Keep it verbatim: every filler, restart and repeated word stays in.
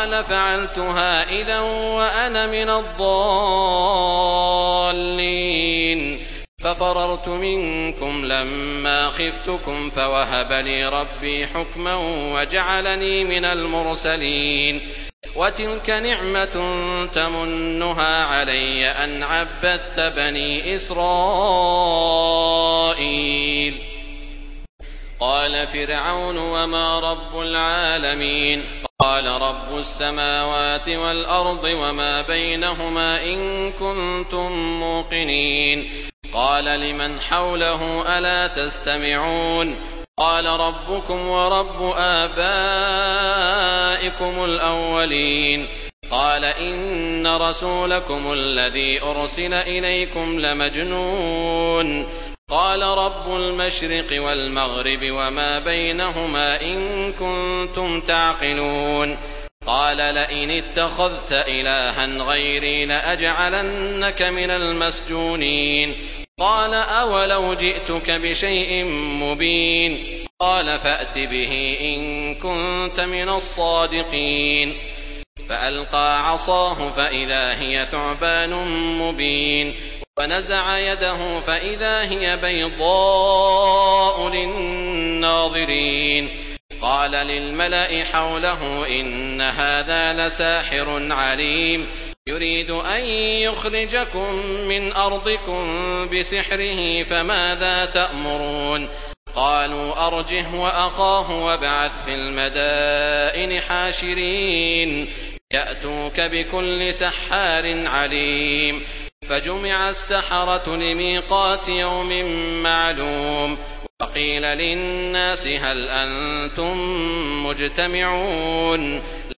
قال فعلتها إذا وأنا من الضالين ففررت منكم لما خفتكم فوهب لي ربي حكما وجعلني من المرسلين وتلك نعمة تمنها علي أن عبدت بني إسرائيل. قال فرعون وما رب العالمين قال رب السماوات والأرض وما بينهما إن كنتم موقنين. قال لمن حوله ألا تستمعون قال ربكم ورب آبائكم الأولين. قال إن رسولكم الذي أرسل إليكم لمجنون. قال رب المشرق والمغرب وما بينهما إن كنتم تعقلون. قال لئن اتخذت إلها غيري لأجعلنك من المسجونين. قال أولو جئتك بشيء مبين قال فأت به إن كنت من الصادقين. فألقى عصاه فإذا هي ثعبان مبين ونزع يده فإذا هي بيضاء للناظرين. قال للملأ حوله إن هذا لساحر عليم يريد أن يخرجكم من أرضكم بسحره فماذا تأمرون. قالوا أرجه وأخاه وابعث في المدائن حاشرين يأتوك بكل سحار عليم. فجمع السحرة لميقات يوم معلوم وقيل للناس هل أنتم مجتمعون